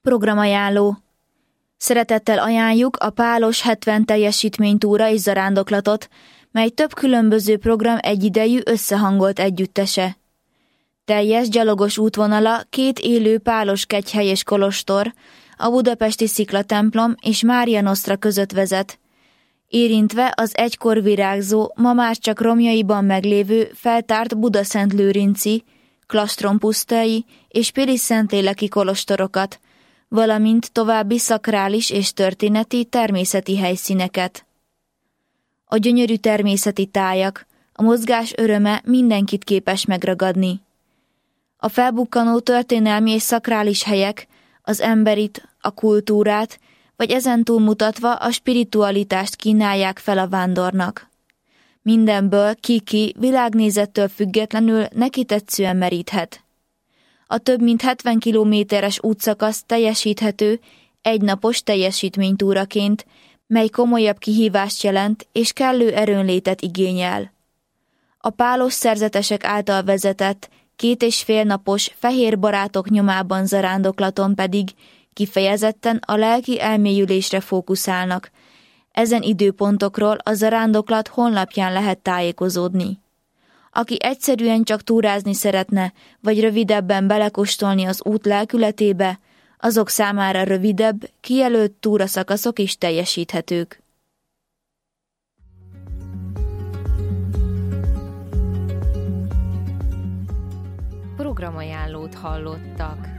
Programajánló. Szeretettel ajánljuk a Pálos 70 teljesítménytúra és zarándoklatot, mely több különböző program egyidejű összehangolt együttese. Teljes gyalogos útvonala 2 élő pálos kegyhely és kolostor, a budapesti Sziklatemplom és Mária Nosztra között vezet, érintve az egykor virágzó, ma már csak romjaiban meglévő feltárt Budaszentlőrinci, Klastronpusztai és Pilis-Szentléleki kolostorokat, valamint további szakrális és történeti természeti helyszíneket. A gyönyörű természeti tájak, a mozgás öröme mindenkit képes megragadni. A felbukkanó történelmi és szakrális helyek az emberit, a kultúrát, vagy ezen túlmutatva a spiritualitást kínálják fel a vándornak. Mindenből ki világnézettől függetlenül neki tetszően meríthet. A több mint 70 kilométeres útszakasz teljesíthető egynapos teljesítménytúraként, mely komolyabb kihívást jelent és kellő erőnlétet igényel. A pálos szerzetesek által vezetett 2,5 napos fehér barátok nyomában zarándoklaton pedig kifejezetten a lelki elmélyülésre fókuszálnak. Ezen időpontokról a zarándoklat honlapján lehet tájékozódni. Aki egyszerűen csak túrázni szeretne, vagy rövidebben belekóstolni az út lelkületébe, azok számára rövidebb, kijelölt túraszakaszok is teljesíthetők. Programajánlót hallottak.